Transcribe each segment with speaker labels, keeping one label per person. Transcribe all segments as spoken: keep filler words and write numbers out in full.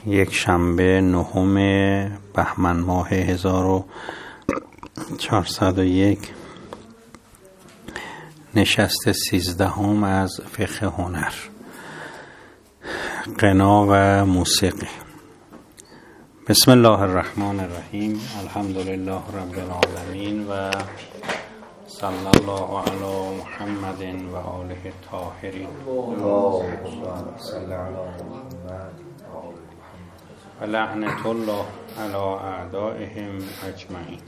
Speaker 1: یک شنبه نهم بهمن ماه هزار و چهارصد و یک، نشست سیزدهم از فقه هنر، غنا و موسیقی. بسم الله الرحمن الرحیم. الحمد لله رب العالمین و صلی الله علی محمد و آله الطاهرین و لعنت الله علی اعدائهم اجمعین.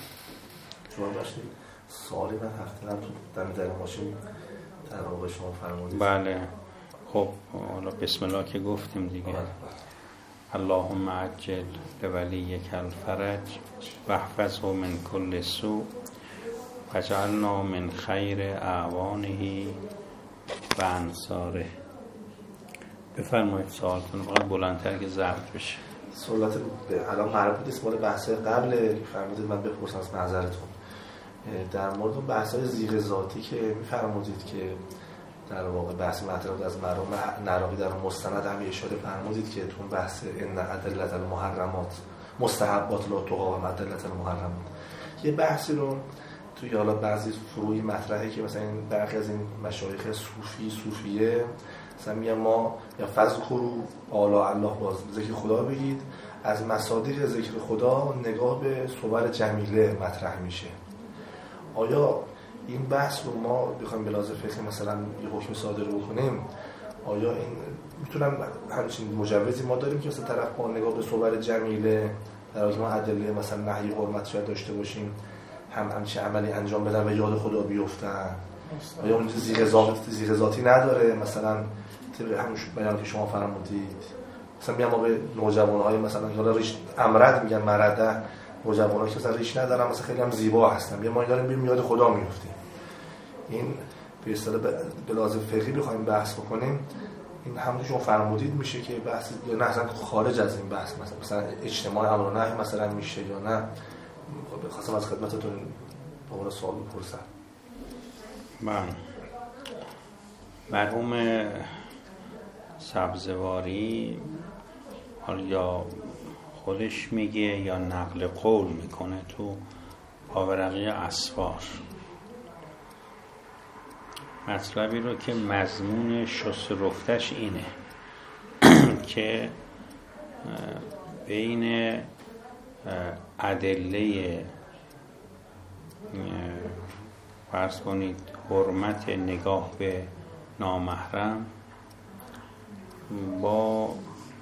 Speaker 2: سوالی من هفته هم تو دم در ماشین در واقع شما فرمودید.
Speaker 1: بله خب حالا بسم الله که گفتیم دیگه. اللهم عجل لولیک الفرج واحفظه من کل سوء واجعلنا من خیر اعوانه و انصاره. بفرمایید سوالتون، فقط بلندتر که ضبط بشه.
Speaker 2: سوالات الان مربوط است مال بحث قبل فرمودید من بپرسم از نظرتون در مورد بحث‌های زیغ ذاتی که می‌فرمودید که در واقع بحث مطرح از مرام نراقی در مستند هم اشاره فرمودید که تو بحث ان ادله المحرمات مستحبات لا تقاوم ادله المحرمات، یه بحثی رو توی حالا بعضی فروعی مطرحه که مثلا برخی از این مشایخ صوفی صوفیه مثلا میگن ما یا فذکروا آلاء الله، باز ذکر خدا بگید، از مصادیق ذکر خدا نگاه به صور جمیله مطرح میشه. آیا این بحث رو ما بخوایم به لحاظ فقهی مثلا یه حکم صادر بکنیم، آیا این میتونم همچین مجوزی ما داریم که مثلا طرف با نگاه به صور جمیله در حالی که ما ادله مثلا نهی حرمت شاید داشته باشیم هم همچین عملی انجام بدن و یاد خدا بیفتن؟ آیا اون زیغ ذاتی زیغ ذاتی نداره؟ مثلا طبق همون بیان که شما فرمودید مثلا میام ما به نوجوان‌های مثلا حالا ریش امرد میگن مرده، نوجوان‌ها که مثلا ریش ندارن مثلا خیلی هم زیبا هستن، بیا ما اینا رو ببینیم یاد خدا میافتیم. این به اصطلاح به لازم فقهی بخوایم بحث بکنیم این همون شما فرمودید میشه که بحث یا نه اصلا خارج از این بحث مثلا مثلا اجتماع امر و نهی مثلا میشه یا نه؟ بخواستم از خدمتتون دوباره سوال بپرسم.
Speaker 1: من مرحوم سبزواری یا خودش میگه یا نقل قول میکنه تو پاورقی اسفار مطلبی رو که مضمون شست رفتش اینه که بین ادله فرض کنید حرمت نگاه به نامحرم با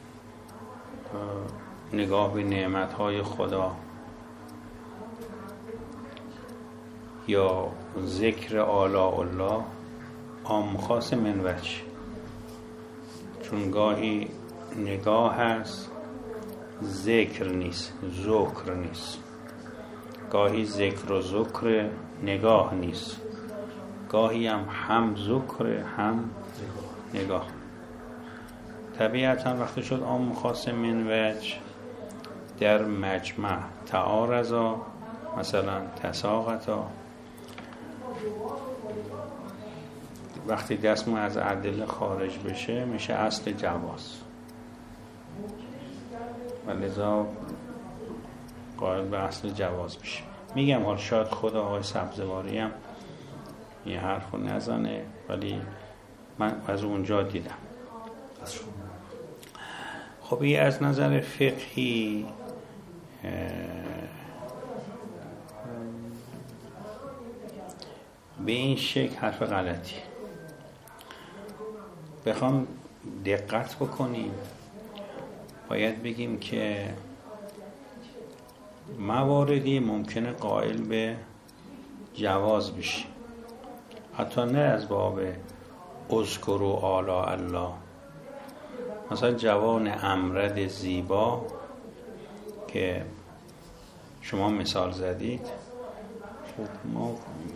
Speaker 1: نگاه به نعمت‌های خدا یا ذکر آلاء الله عام خاص من وجه، چون گاهی نگاه هست ذکر نیست، ذکر نیست، گاهی ذکر و ذکر نگاه نیست، گاهی هم هم ذکر هم نگاه. طبیعتا وقتی شد عام خاص من وجه در مجمع تعارضا مثلا تساقطا، وقتی دستمون از ادله خارج بشه میشه اصل جواز و لذا قائل به اصل جواز بشه. میگم حال شاید خود آقای سبزواری هم این حرف رو نزنه ولی من از اونجا دیدم. خب این از نظر فقهی به این شکل حرف غلطی. بخوام دقت بکنیم باید بگیم که مواردی ممکنه قائل به جواز بشه، حتی نه از باب اذکروا آلاء الله. مثلا جوان امرد زیبا که شما مثال زدید، خب ما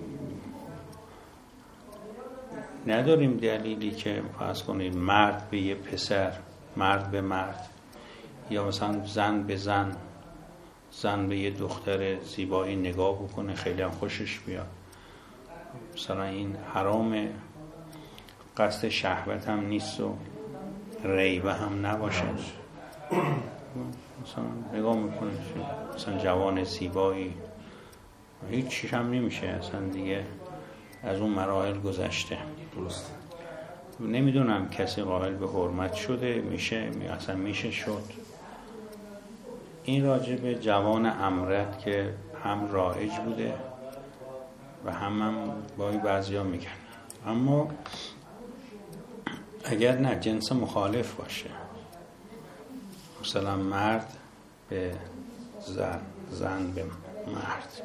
Speaker 1: نداریم دلیلی که فرض کنید مرد به یه پسر، مرد به مرد، یا مثلا زن به زن، زن به یه دختر زیبایی نگاه بکنه خیلی هم خوشش بیاد. مثلا این حرامه، قصد شهوت هم نیست و ریبه هم نباشه. مثلا نگاه میکنه مثلا جوان زیبایی، هیچ چیش هم نمیشه اصلا دیگه، از اون مراحل گذشته.
Speaker 2: درسته.
Speaker 1: نمیدونم کسی قائل به حرمت شده، میشه اصلا میشه شد. این راجع به جوان امرد که هم رایج بوده و هم هم با بعضی ها میگن. اما اگر نه جنس مخالف باشه، مثلا مرد به زن، زن به مرد،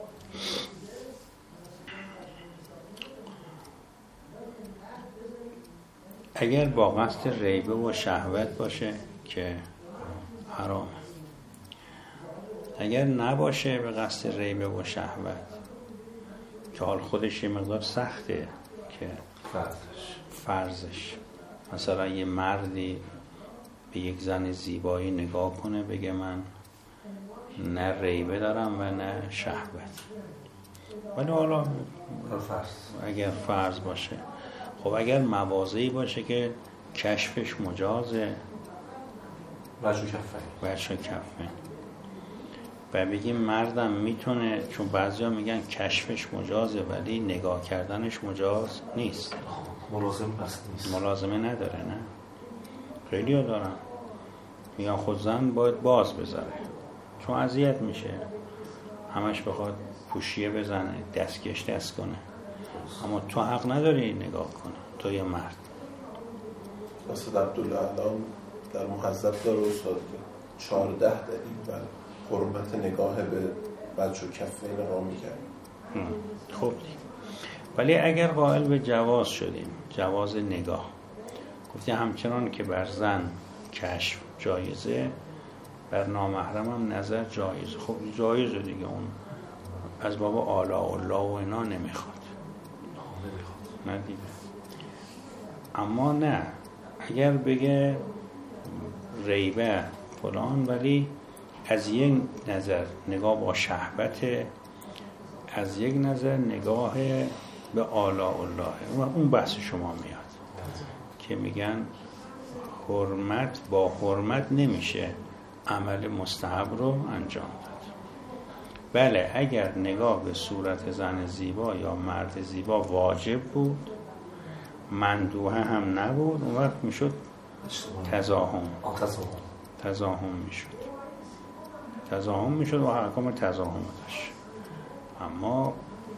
Speaker 1: اگر با قصد ریبه و شهوت باشه که حرام، اگر نباشه به قصد ریبه و شهوت که حال خودش یه مقدار سخته که
Speaker 2: فرضش
Speaker 1: فرضش مثلا یه مردی به یک زن زیبایی نگاه کنه بگه من نه ریبه دارم و نه شهوت، ولی حالا
Speaker 2: فرض
Speaker 1: اگر فرض باشه، خب اگر مواضعی باشه که کشفش مجازه
Speaker 2: وجه کفه
Speaker 1: وجه کفه و بگیم مردم میتونه، چون بعضی ها میگن کشفش مجازه ولی نگاه کردنش مجاز نیست،
Speaker 2: ملازم پس نیست،
Speaker 1: ملازمه نداره. نه خیلی ها دارن میگن خود زن باید باز بذاره چون اذیت میشه، همش بخواد پوشیه بزنه دستکش دست کنه، اما تو حق نداری نگاه کنه، تو یه مرد.
Speaker 3: مثلا عبدالله علام در محذب داره استاد که چهارده دلیل بر حرمت نگاه به بچه و کفه نگاه میکرد.
Speaker 1: خب ولی اگر قائل به جواز شدیم، جواز نگاه، گفتی همچنان که بر زن کشف جایزه بر نامحرم هم نظر جایزه، خب جایزه دیگه، اون از باب آلا الله و اینا نمیخواد نه دیگه. اما نه اگر بگه ریبه فلان ولی از یک نظر نگاه با شهوت، از یک نظر نگاه به آلا الله، اون بحث شما میاد که میگن حرمت با حرمت نمیشه عمل مستحب رو انجام داد. بله اگر نگاه به صورت زن زیبا یا مرد زیبا واجب بود، مندوحه هم نبود، اون وقت میشد تزاحم تزاحم میشد تزاحم میشد و حکم تزاحم داشت. اما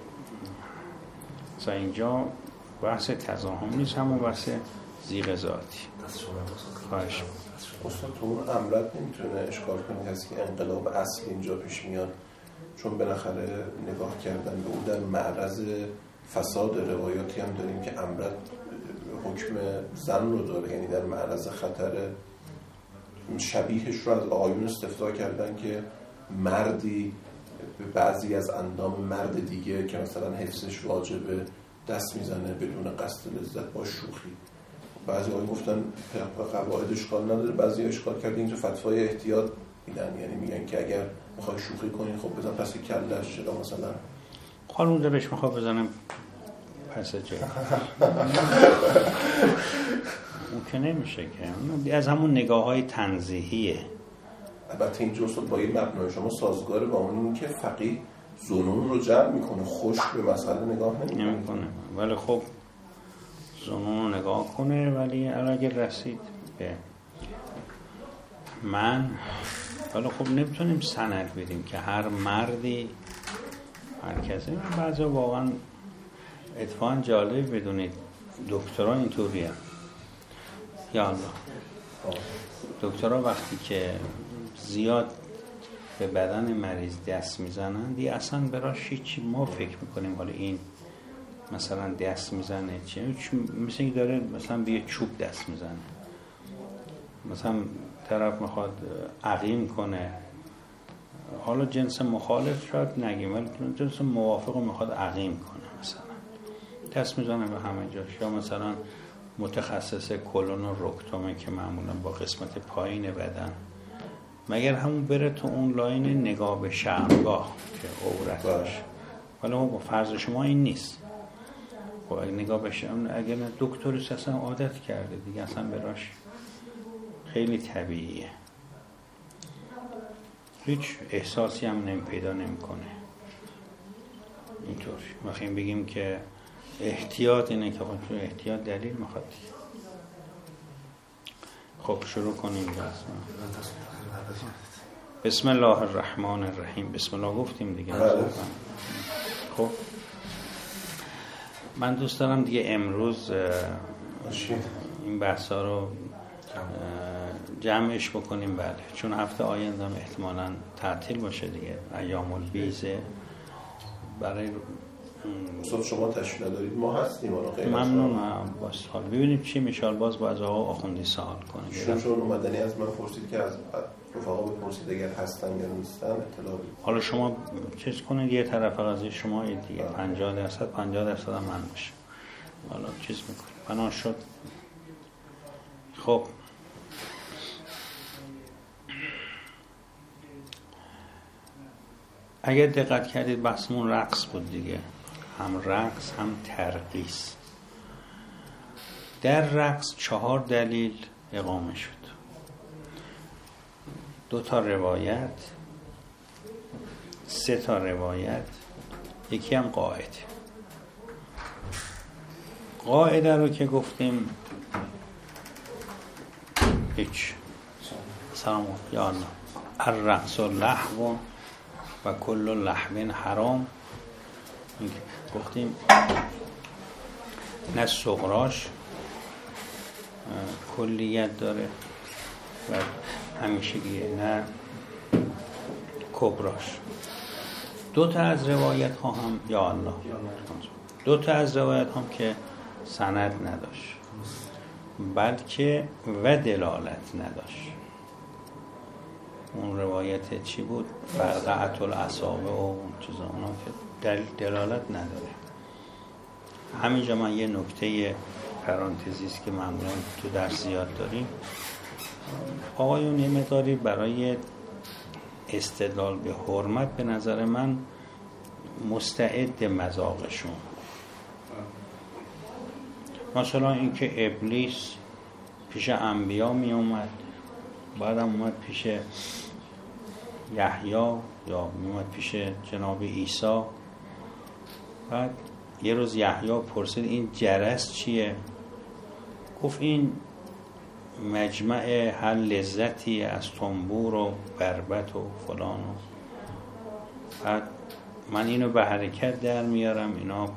Speaker 1: مثلا اینجا بحث تزاحم نیست، همون بحث زیغ ذاتی. خواهش
Speaker 3: استاد تو اون امرد نمیتونه اشکال کنه کسی که انقلاب اصلی اینجا پیش میاد، چون بالاخره نگاه کردن به اون در معرض فساد. روایاتی هم داریم که امرد حکم زن رو داره، یعنی در معرض خطر. شبیهش رو از آقایون استفاده کردن که مردی به بعضی از اندام مرد دیگه که مثلا حفظش واجبه دست میزنه بدون قصد لذت با شوخی. بعضی آقایون گفتن قواعد اشکال نداره، بعضی اشکال کردن اینجا فتوای احتیاط میدن، یعنی میگن که اگر میخوای شوخی کنین خب بزن پس کلش، یا مثلا
Speaker 1: خانون دلش میخواد بزنم پس جای اون که نمیشه که، از همون نگاه های تنزیهیه.
Speaker 3: البته اینجا اصلا با این مبنای شما سازگاره با اون که فقیه ظنون رو جمع میکنه، خشک به مسئله نگاه نمیکنه،
Speaker 1: ولی خب ظنون رو نگاه کنه. ولی اگر رسید به من، ولی خب نمیتونیم سند بدیم که هر مردی هر کسی. بعضی واقعا اتفاقا جالب بدونید دکترها اینطوریه، یا الله دکترها وقتی که زیاد به بدن مریض دست میزنن دیگه اصلا براش هیچی، ما فکر میکنیم حالا این مثلا دست میزنه چه، مثل اینکه داره مثلا به یه چوب دست میزنه، مثلا طرف میخواد عقیم کنه، حالا جنس مخالف شاید نگیم ولی جنس موافق میخواد عقیم کنه، مثلا دست میزنه به همه جاش. یا مثلا متخصص کلون و رکتومه که معمولا با قسمت پایین بدن، مگر همون بره تو اون لاین نگاه به شرمگاه که عورتش، ولی با فرض شما این نیست. خب اگه نگاه به شرم، اگر دکترش اصلا عادت کرده دیگه اصلا براش خیلی طبیعیه. هیچ احساسی هم نمی پیدا نمیکنه. اینطور وقتی بگیم که احتیاط اینه که خب احتیاط دلیل میخواد. خب شروع کنیم. بسم الله الرحمن الرحیم. بسم الله گفتیم دیگه. خب من دوست دارم دیگه امروز این بحثا رو جمعش بکنیم. بله چون هفته آینده هم احتمالاً تعطیل باشه دیگه، ایام البیزه. برای
Speaker 3: صبح شما تشکیل ندارید، ما هستیم.
Speaker 1: ممنونم. باز حال ببینیم چی میشه. باز با از آقا آخوندی سوال کنیم.
Speaker 3: چون چون اومدنی از من پرسید که از رفقا بپرسید اگر هستن یا نیستن اطلاع بدید.
Speaker 1: حالا شما چیز کنید یه طرف قضیه شما دیگه پنجاه درصد پنجاه درصد هم من باشه. حالا چیز میکنیم. بنا شد. خب اگر دقت کردید بحثمون رقص بود دیگه، هم رقص هم ترقیص. در رقص چهار دلیل اقامه شد، دو تا روایت، سه تا روایت، یکی هم قاعده. قاعده رو که گفتیم هیچ سلام یا الله الرقص لهو و کل لهو حرام. گفتیم نه صغراش کلیت داره و همیشگیه، نه کبراش. دو تا از روایت ها هم یا الله دو تا از روایت هم که سند نداشت بلکه و دلالت نداشت. اون روایت چی بود؟ فرقعت الاصابع و اون چیزا، اونا که دل دلالت نداره. همینجا من یه نکته پرانتزی است که معمولا تو درس زیاد داریم. آقایون یه مقداری برای استدلال به حرمت به نظر من مستعد مذاقشون. مثلا اینکه ابلیس پیش انبیا می اومد، بعد هم اومد پیش یحیی یا می اومد پیش جناب عیسی. بعد یه روز یحیی پرسید این جرس چیه؟ گفت این مجمع هر لذتی از تنبور و بربط و فلان. و بعد من اینو به حرکت در میارم، اینا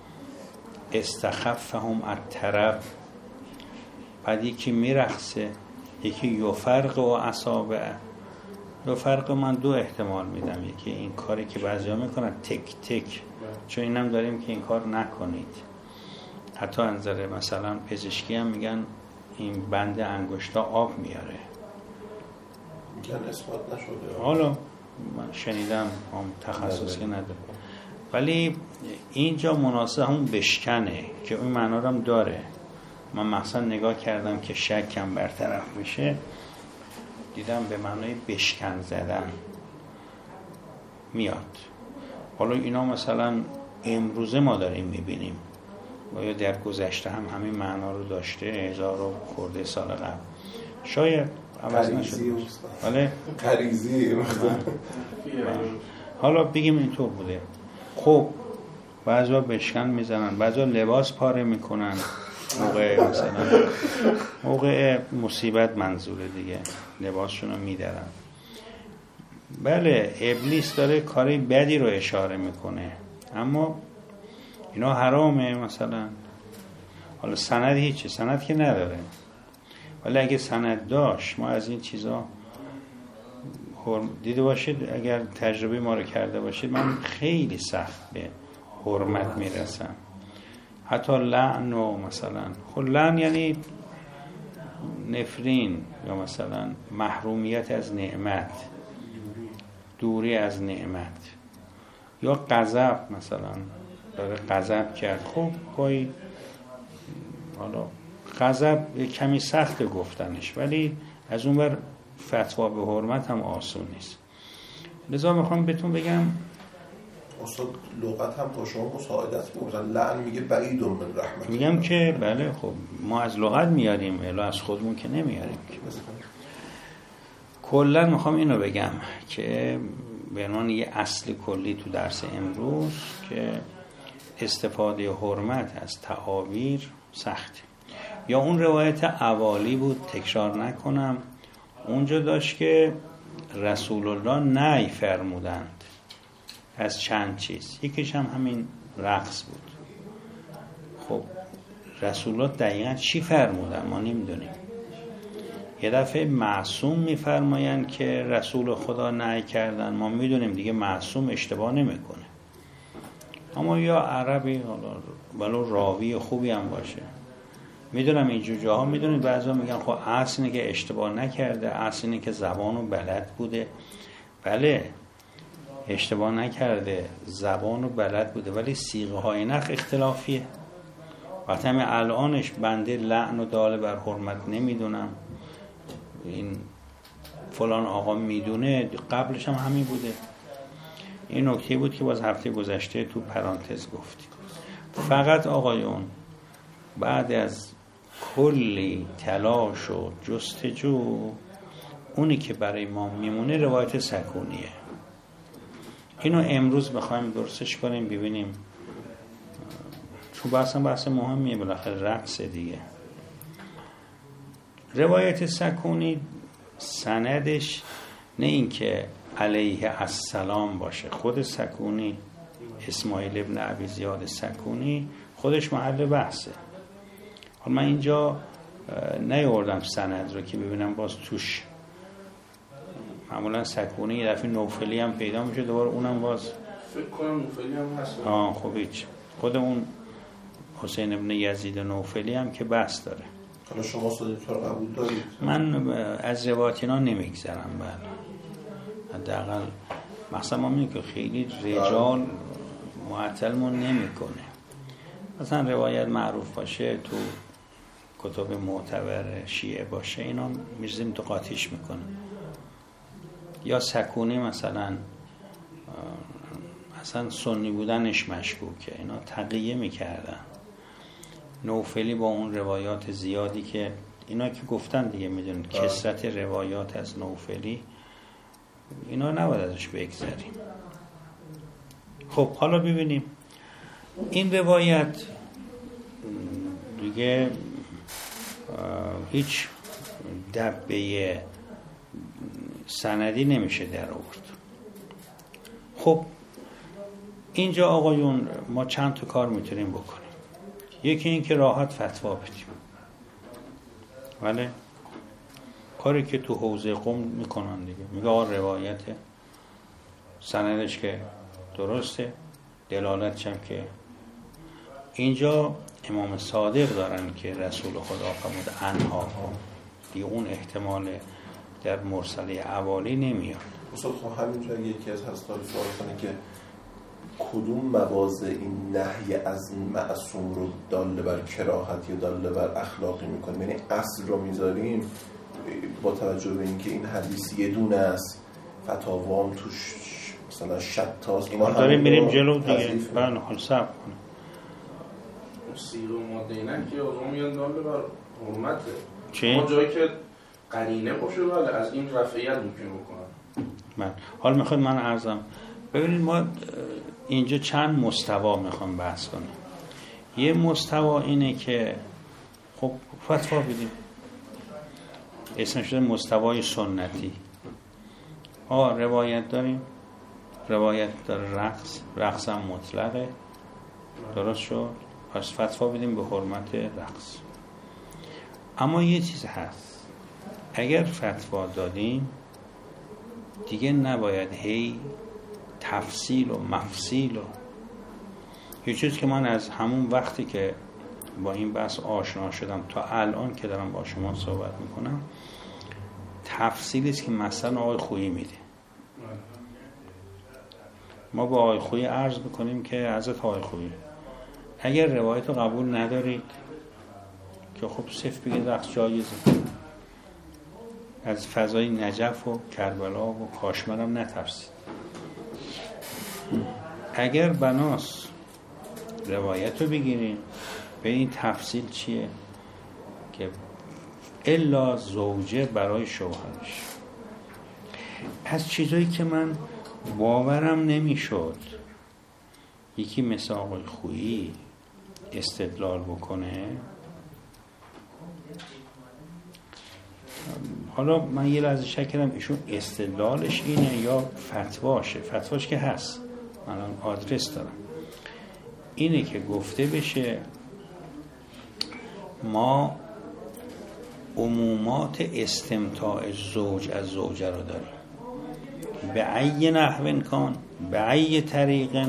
Speaker 1: استخفهم الطرب. بعد یکی میرقصه، یکی یفرق و اصابع. یفرق من دو احتمال میدم، یکی این کاری که بعضیا میکنن تک تک، چون اینم داریم که این کار نکنید. حتی انظر مثلا پزشکی هم میگن این بند انگشتا آب میاره،
Speaker 3: میگن اثبات نشده.
Speaker 1: حالا من شنیدم، هم تخصصی نداره، ولی اینجا مناسب همون بشکنه که اون معنا رو هم داره. من مثلا نگاه کردم که شکم برطرف بشه، دیدم به معنای بشکن زدن میاد. حالا اینا مثلا امروزه ما داریم میبینیم و یا در گذشته هم همین معنا رو داشته، هزار و خورده سال قبل شاید عوض نشده ولی
Speaker 3: قریزی.
Speaker 1: حالا بگیم اینطور بوده. خب بعضا بشکن میزنن، بعضا لباس پاره میکنن موقع مثلا موقع مصیبت، منظوره دیگه لباسشون رو میدارن. بله ابلیس داره کاری بدی رو اشاره میکنه، اما اینا حرامه. مثلا حالا سند هیچی، سند که نداره، ولی اگه سند داشت ما از این چیزا دیده باشید، اگر تجربه ما رو کرده باشید، من خیلی سخت به حرمت میرسم. حتی لعن و مثلا خب لعن یعنی نفرین، یا مثلا محرومیت از نعمت، دوری از نعمت، یا غضب. مثلا داره غضب کرد، خب گاهی حالا غضب کمی سخت گفتنش، ولی از اون بر فتوا به حرمت هم آسون نیست. لذا میخوام بهتون بگم
Speaker 3: استاد لغت هم با شما مساعدت میکنن. لعن میگه بعید من رحمت،
Speaker 1: میگم که بله خب ما از لغت میاریم، الا از خودمون که نمیاریم. کلا میخوام اینو بگم که به عنوان یه اصل کلی تو درس امروز که استفاده حرمت از تعابیر سخته. یا اون روایت اوالی بود، تکرار نکنم، اونجا داشت که رسول الله نهی فرمودند از چند چیز، یکیش هم همین رقص بود. خب رسول الله دقیقا چی فرمودن ما نمیدونیم. یه دفعه معصوم میفرمایند که رسول خدا نهی کردن، ما میدونیم دیگه معصوم اشتباه نمیکنه، اما یا عربی حالا ولو راوی خوبی هم باشه، میدونم اینجور جاها میدونید بعضا میگن خب اصل اینه که اشتباه نکرده، اصل اینه که زبانو بلد بوده. بله اشتباه نکرده، زبانو بلد بوده، ولی صیغه های نخ اختلافیه. وقتی همه الانش بنده لعن و داله بر حرمت نمیدونم، این فلان آقا میدونه، قبلش هم همین بوده. این نکته بود که باز هفته گذشته تو پرانتز گفتیم. فقط آقایون بعد از کلی تلاش و جستجو اونی که برای ما میمونه روایت سکونیه. اینو امروز بخوایم درستش کنیم ببینیم، چون بحث هم بحث مهمیه، بالاخره رقص دیگه. روایت سکونی سندش نه این که علیه السلام باشه، خود سکونی اسماعیل ابن ابی زیاد سکونی خودش محل بحثه. حالا من اینجا نیاوردم سند رو که ببینم باز توش معمولا سکونی یه دفعه نوفلی هم پیدا میشه، دوباره اونم باز
Speaker 3: فکر کنم نوفلی هم هست.
Speaker 1: آه خب هیچ، خود اون حسین ابن یزید نوفلی هم که بحث داره.
Speaker 3: حالا شما صدیق‌ها رو قبول دارید؟
Speaker 1: من از روایت اینا نمیگذرم. بله حداقل مثلا ما میگیم که خیلی رجال معطلمون نمیکنه. مثلا روایت معروف باشه تو کتب معتبر شیعه باشه، اینا میرزیم تو قاطیش میکنه. یا سکونی مثلا مثلا سنی بودنش مشکوکه، اینا تقیه میکردن. نوفلی با اون روایات زیادی که اینا که گفتن دیگه میدونید کثرت روایات از نوفلی، اینا نباید ازش بگذاریم. خب حالا ببینیم این روایت دیگه هیچ دبه سندی نمیشه در آورد. خب اینجا آقایون ما چند تا کار میتونیم بکنیم. یکی این که راحت فتوا بدیم، ولی کاری که تو حوزه قم میکنن دیگه، میگه آقا روایت سندش که درسته، دلالتش هم که اینجا امام صادق دارن که رسول خدا فرمود انها، دیگه اون احتمال در مرسله اوالی نمیاد.
Speaker 3: استاد خب همینجا یکی از هستاری سوال کنه که کدوم مواضع این نهی از معصوم رو داله بر کراهت یا داله بر اخلاقی میکنه؟ یعنی اصل رو میذاریم با توجه به اینکه این حدیث یه دونه است، فتاوام توش مثلا شتاست، ما
Speaker 1: داریم میریم جلو دیگه. بله حال صبر کنه.
Speaker 4: سیغه و ماده اینه که آزمان میان داله بر حرمته،
Speaker 1: چی؟
Speaker 4: ما جایی که قرینه باشه ولی از این رفعیت ممکنه بکنن.
Speaker 1: من حال میخواد من عرضم ببینید، ما اینجا چند مستوا میخوام بحث کنیم. یه مستوا اینه که خب فتوا بدیم، اسمش شده مستوای سنتی. آه روایت داریم، روایت داره رقص، رقص هم مطلقه، درست شد، پس فتوا بدیم به حرمت رقص. اما یه چیز هست، اگر فتوا دادیم دیگه نباید هی تفصیل و مفصیل و یه چیز که من از همون وقتی که با این بحث آشنا شدم تا الان که دارم با شما صحبت میکنم، تفصیلی است که مثلا آقای خویی میده. ما با آقای خویی عرض میکنیم که حضرت آقای خویی اگر روایت رو قبول ندارید که خب صرف بگید رقص جایزه، از فضای نجف و کربلا و کاشمر هم نترسید. اگر بناس روایت رو بگیریم به این تفصیل چیه که الا زوجه برای شوهرش، از چیزایی که من باورم نمیشد یکی مثل آقای خویی استدلال بکنه. حالا من یه لحظه شک کردم ایشون استدلالش اینه یا فتواشه. فتواش که هست، من آدرس دارم، اینه که گفته بشه ما عمومات استمتاع زوج از زوجه رو داریم، به ای نحو کان، به ای طریق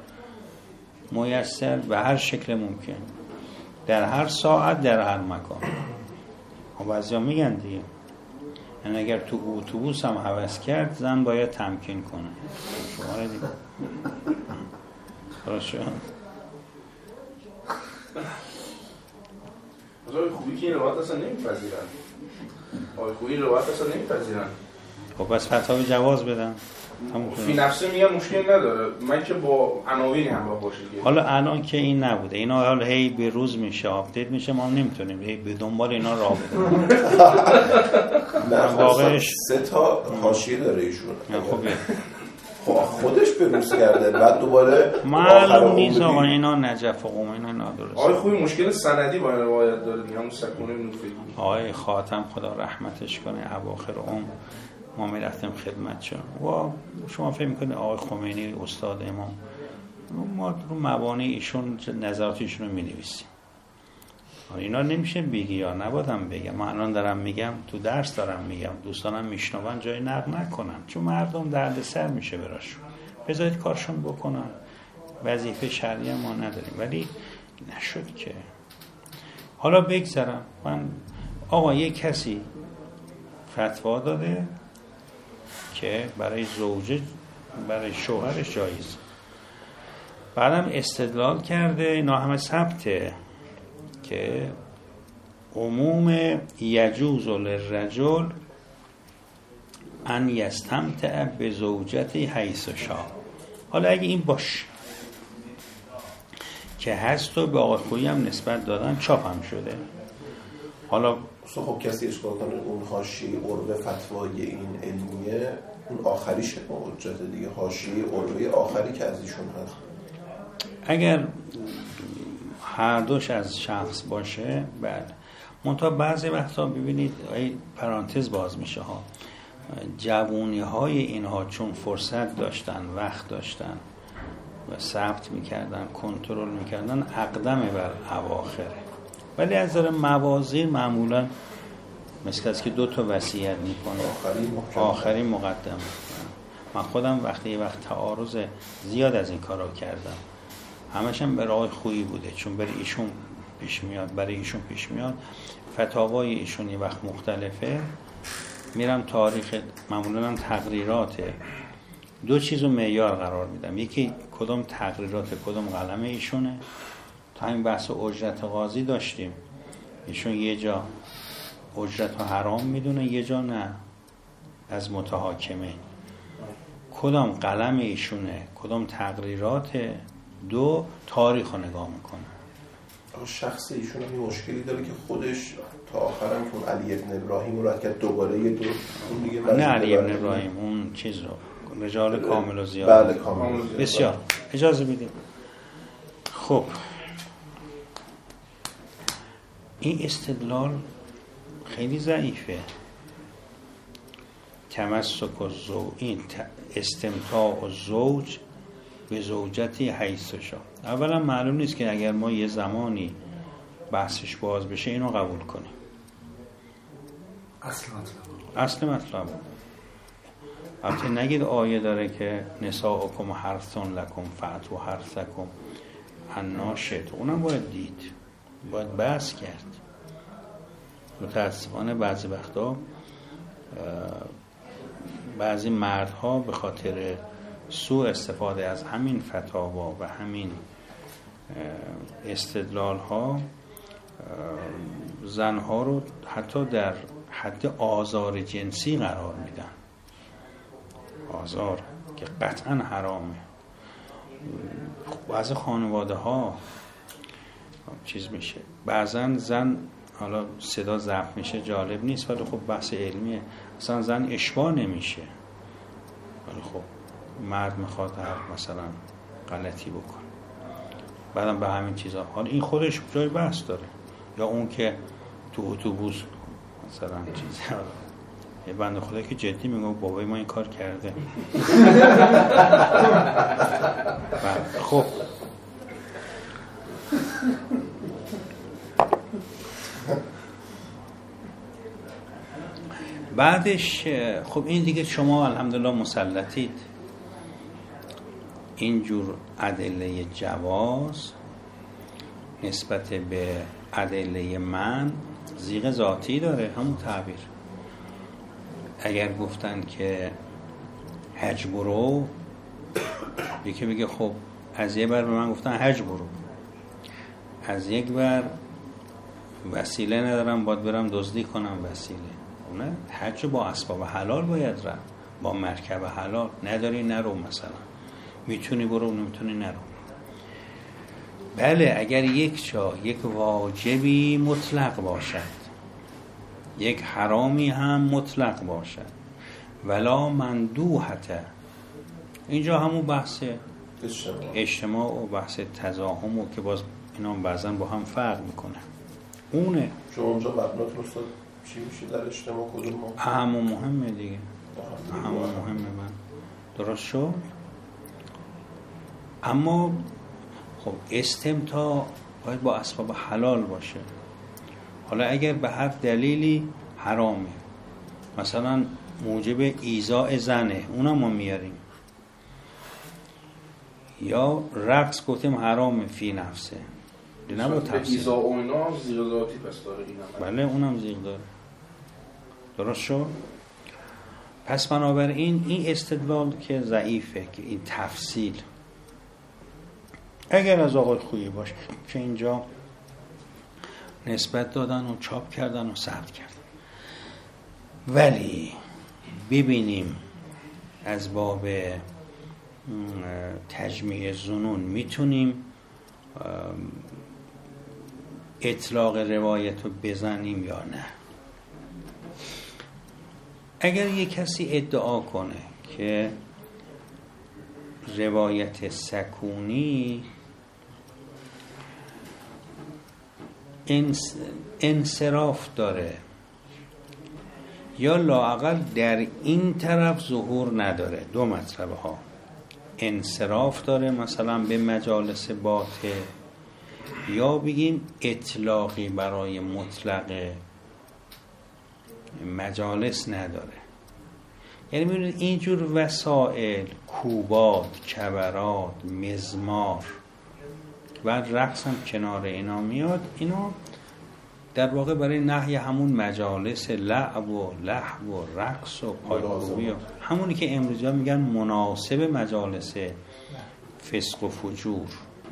Speaker 1: میسر، به هر شکل ممکن، در هر ساعت، در هر مکان. و بعضیا میگن دیگه یعنی اگر تو اتوبوس هم هوس کرد زن باید تمکین کنه. شما را دیگه درست شد.
Speaker 4: آقای خویی که این روایت اصلا نمیپذیرن. آقای خویی این روایت اصلا نمیپذیرن.
Speaker 1: خب بس فتاوی جواز بدن.
Speaker 4: فی نفسه میگن مشکل نداره، من که با عناوین همراه باشه.
Speaker 1: حالا الان که این نبوده، اینا حالا هی به روز میشه، آپدیت میشه، ما نمیتونیم هی به دنبال اینا راه بدیم.
Speaker 3: واقعش سه تا حاشیه داره ایشون.
Speaker 1: خوبه.
Speaker 3: خودش به روز کرده بعد دوباره
Speaker 1: معلوم نیست آقا اینا نجف و قوم اینا نادرست.
Speaker 4: آقای خوبی مشکل سندی با این روایت داره دیگه، همون سکونه نوفی.
Speaker 1: آقای خاتم خدا رحمتش کنه اواخر عمر ما میرفتیم خدمتشون و شما فکر میکنید آقای خمینی استاد امام، ما رو مبانی ایشون نظرات ایشون رو می‌نویسیم. اینا نمیشه بگی یا نبادم بگم. من الان دارم میگم، تو درس دارم میگم، دوستانم میشنون جای نقد نکنن، چون مردم درد سر میشه براشون. بذارید کارشون بکنن، وظیفه شرعی ما نداریم. ولی نشد که. حالا بگذارم من آقا یک کسی فتوا داده که برای زوجه برای شوهرش جایز، بعدم استدلال کرده، اینا همه ثبته که عموم یجوز للرجل ان یستمتع به زوجته حیث شاء. حالا اگه این باش که هست و به آقای خویی هم نسبت دادن، چاپ هم شده. حالا
Speaker 3: خب کسی اشکال کنه اون حاشیه عروه فتوای این علمیه، اون آخریشه با حجت دیگه، حاشیه عروه آخری که از ایشون هست.
Speaker 1: اگر هر دوش از شخص باشه بله. منتها بعضی وقتا ببینید ای پرانتز باز میشه ها، جوونی های اینها چون فرصت داشتن، وقت داشتن و ثبت میکردن، کنترل میکردن، اقدم بر اواخره. ولی از نظر موازین معمولا مثل از که دو تا وصیت میکنه، آخری مقدم. من خودم وقتی یه وقت تعارض زیاد از این کارا کردم، همش هم برای آقای خویی بوده، چون برای ایشون پیش میاد برای ایشون پیش میاد فتاوای ایشون یه وقت مختلفه، میرم تاریخ، معمولا هم تقریراته، دو چیزو معیار قرار میدم، یکی کدوم تقریرات کدوم قلم ایشونه. تا این بحث اجرت قاضی داشتیم، ایشون یه جا اجرت رو حرام میدونه، یه جا نه، از متحاکمه. کدام قلم ایشونه، کدام تقریرات، دو تاریخ رو نگاه میکنه.
Speaker 3: شخص ایشون هم یه مشکلی داره که خودش تا آخرم که اون علی ابن ابراهیم رو که دوباره یه دو اون دیگه
Speaker 1: نه علی ابن ابراهیم، اون چیز رو رجال کامل و زیاد.
Speaker 3: بله کامل.
Speaker 1: بسیار اجازه بدید. خب این استدلال خیلی ضعیفه. تمسک الزوج، این استمتاع الزوج به زوجتی حیث شاء. اولا معلوم نیست که اگر ما یه زمانی بحثش باز بشه اینو قبول کنیم.
Speaker 2: اصل مطلب
Speaker 1: اصل مطلب البته نگید آیه داره که نساؤکم حرث لکم فأتوا حرثکم انا شئتم، اونم باید دید، باید بحث کرد. متاسفانه بعضی وقتا بعضی مردها به خاطر سوء استفاده از همین فتاوا و همین استدلال ها زنها رو حتی در حد آزار جنسی قرار میدن. آزار که قطعا حرامه. بعضی خانواده ها چیز میشه، بعضا زن، حالا صدا ضبط میشه جالب نیست ولی خب بحث علمیه، اصلا زن اشباع نمیشه، ولی خب مرد میخواد هر مثلا غلطی بکنه، بعدم به همین چیزا. حالا این خودش جای بحث داره، یا اون که تو اتوبوس مثلا چیزا، یه بنده خدا که جدی میگه بابای ما این کار کرده. خب بعدش خب این دیگه شما الحمدلله مسلطید، اینجور ادله جواز نسبت به ادله من زیغ ذاتی داره. همون تعبیر اگر گفتن که حج برو، یکی بگه خب از یه بر به من گفتن حج برو، از یک بر وسیله ندارم باید برم دزدی کنم وسیله، نه حج با اسباب حلال باید رفت، با مرکب حلال. نداری نرو، مثلا میتونی برو نمیتونی نرو. بله اگر یک جا یک واجبی مطلق باشد، یک حرامی هم مطلق باشد، ولا مندوحته، اینجا همون بحث
Speaker 3: اجتماع,
Speaker 1: اجتماع و بحث تزاهم و که باز اینا بعضا با هم فرق میکنه. اونه
Speaker 3: شما اونجا مبناتون استاد چی میشه در اجتماع؟ کدوم ما؟
Speaker 1: اهم و مهمه دیگه، اهم و مهمه. من درست شد. اما خب استمتاع باید با اسباب حلال باشه. حالا اگر به هر دلیلی حرامه، مثلا موجب ایذاء زنه، اونم ما میاریم، یا رقص گفتیم حرامه فی نفسه، نه با تفسیر.
Speaker 4: ایذاء و اینا هم زیغ ذاتی پس داره اینم.
Speaker 1: بله اونم زیغ داره. درست شد. پس بنابراین این استدلال که ضعیفه، که این تفصیل اگر از آقای خویی باشه که اینجا نسبت دادن و چاپ کردن و ثبت کردن، ولی ببینیم از باب تجمیع ظنون میتونیم اطلاق روایت رو بزنیم یا نه. اگر یک کسی ادعا کنه که روایت سکونی انصراف داره یا لااقل در این طرف ظهور نداره، دو مطلب ها، انصراف داره مثلا به مجالس باطل، یا بگیم اطلاقی برای مطلق مجالس نداره. یعنی می‌بینید اینجور وسائل، کوبات، کبرات، مزمار و رقص هم کنار اینا میاد، اینا در واقع برای نهی همون مجالس لعب و لهو و رقص و پایکوبی، همونی که امروزی ها میگن مناسب مجالس فسق و فجور،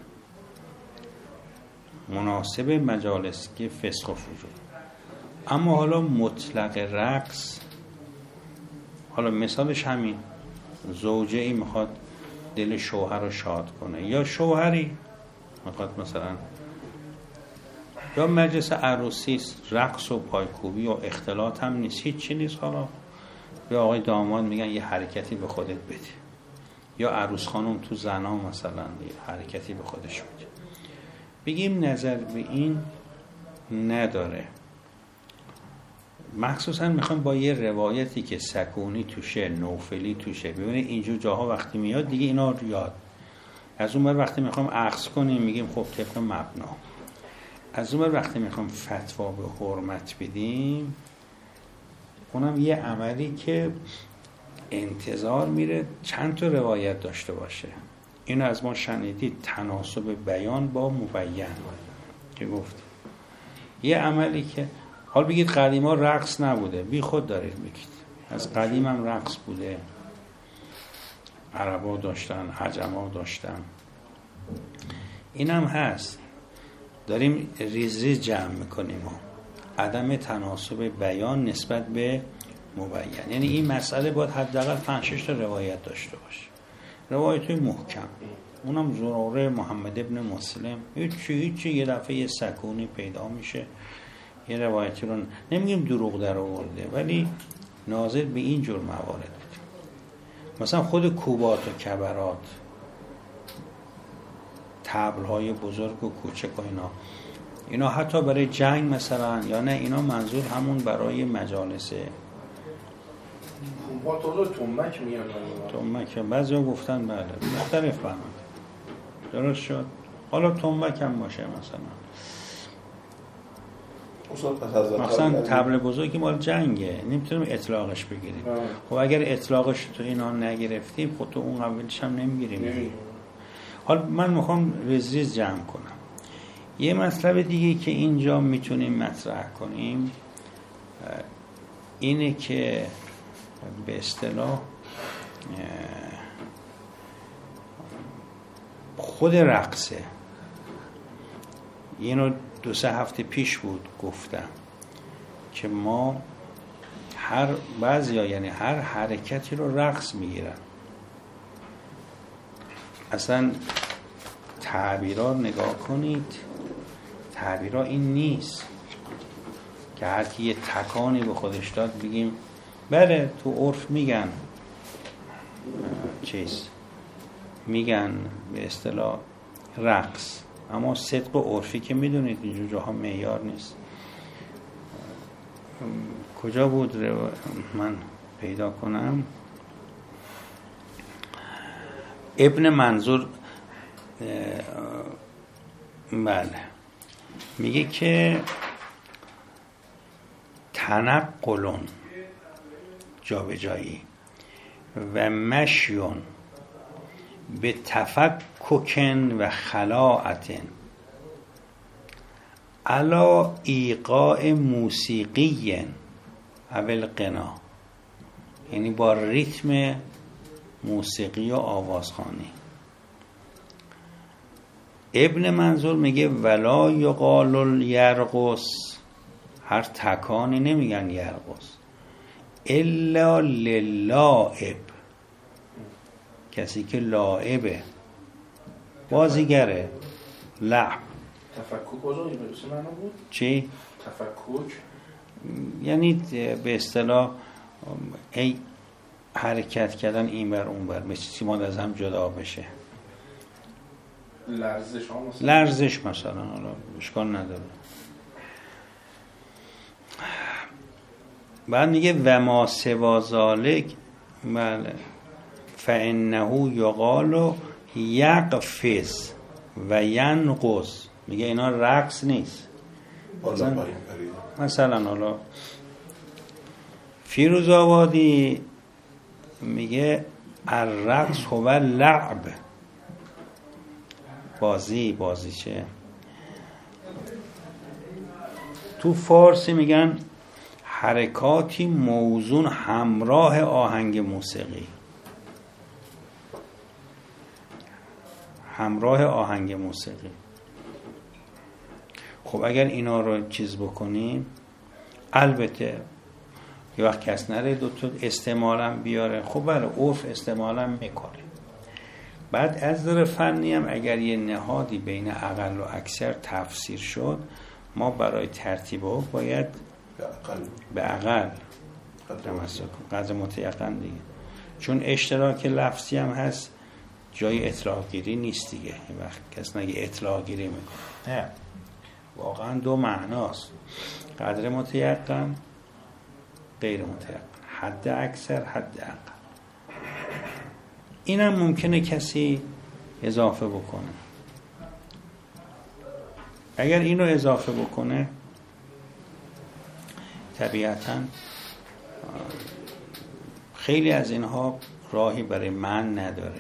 Speaker 1: مناسب مجالس که فسق و فجور. اما حالا مطلق رقص، حالا مثالش همین، زوجه ای میخواد دل شوهر رو شاد کنه، یا شوهری میخواد مثلا، یا مجلس عروسی رقص و پایکوبی و اختلاط هم نیست، هیچ چی نیست. حالا یا آقای داماد میگن یه حرکتی به خودت بده، یا عروس خانم تو زنا مثلا یه حرکتی به خودش بده. بگیم نظر به این نداره، مخصوصا میخوام با یه روایتی که سکونی توشه، نوفلی توشه، ببینید اینجور جاها وقتی میاد دیگه اینا رو یاد. از اون بر وقتی میخوام اخذ کنیم میگیم خب طبق مبنا، از اون بر وقتی میخوام فتوا به حرمت بدیم، اونم یه عملی که انتظار میره چند تا روایت داشته باشه. اینو از ما شنیدید، تناسب بیان با مبین که گفت یه عملی که حال بگید قدیما رقص نبوده، بی خود دارید بگید، از قدیم هم رقص بوده، عربا داشتن، عجما داشتن، این هم هست. داریم ریز ریز جمع میکنیم و عدم تناسب بیان نسبت به مبین، یعنی این مسئله باید حداقل پنج شش تا روایت داشته باشه، روایت محکم. اونم زراره محمد ابن مسلم، هیچی هیچی یه دفعه یه سکونی پیدا میشه، یه روایتی رو نمیگیم دروغ در آورده، ولی ناظر به این جور موارد. مثلا خود کوبات و کبرات، طبل‌های بزرگ و کوچک و اینا اینا حتی برای جنگ مثلا، یا نه اینا منظور همون برای مجالسه.
Speaker 4: کوبات رو تنبک میان،
Speaker 1: تنبک بعضی ها گفتن بله مختلف فهمند، درست شد. حالا تنبک هم باشه مثلا مثلا طبل بزرگی مال جنگه، نمیتونیم اطلاقش بگیریم. خب اگر اطلاقش تو اینا نگرفتیم خب تو اون قبلش هم نمیگیریم. حالا من میخوام ریز جمع کنم. یه مطلب دیگه که اینجا میتونیم مطرح کنیم اینه که به اصطلاح خود رقصه، اینو دو سه هفته پیش بود گفتم که ما هر بعضیا یعنی هر حرکتی رو رقص میگیرن. اصلا تعبیرها نگاه کنید، تعبیرها این نیست که هر کی یه تکانی به خودش داد بگیم بله تو عرف میگن چیز میگن به اصطلاح رقص، اما صدق و عرفی که میدونید اینجور جاها معیار نیست. کجا بود من پیدا کنم؟ ابن منظور بله میگه که تنقلون جابجایی و مشیون به تفککن و خلاعتن علا ایقاع موسیقی اول قنا، یعنی با ریتم موسیقی و آوازخوانی. ابن منظور میگه ولا یقال یرقص، هر تکانی نمیگن یرقص، الا للاعب، کسی که لاعبه بازیگره. لعب
Speaker 4: تفکک کجا میرسه معنا بود؟
Speaker 1: چی؟
Speaker 4: تفکک
Speaker 1: یعنی به اصطلاح ای حرکت کردن این بر اون بر، مثل سیمان از هم جدا بشه.
Speaker 4: لرزش ها مثلا
Speaker 1: لرزش مثلا، حالا اشکال نداره. بعد میگه و ما سوا ذالک بله فانه یقال یقفز و ینقص، میگه اینا رقص نیست. مثلا, مثلا حالا فیروز آبادی میگه الرقص هو لعب، بازی بازی چه. تو فارسی میگن حرکاتی موزون همراه آهنگ موسیقی، همراه آهنگ موسیقی. خب اگر اینا رو چیز بکنیم، البته یه وقت کس نره دو تا استعمالم بیاره، خب بله عرف استعمالم میکنه. بعد از نظر فنی هم اگر یه نهادی بین اقل و اکثر تفسیر شد، ما برای ترتیب او باید به اقل تمسک کنیم، قدر متیقن دیگه، چون اشتراک لفظی هم هست، جای اطلاق گیری نیست دیگه. این وقت کس نگه اطلاق گیری میکنه، نه، واقعا دو معناست، قدر متیقن غیر متیقن، حد اکثر حد اقل. اینم ممکنه کسی اضافه بکنه. اگر اینو اضافه بکنه طبیعتاً خیلی از اینها راهی برای من نداره.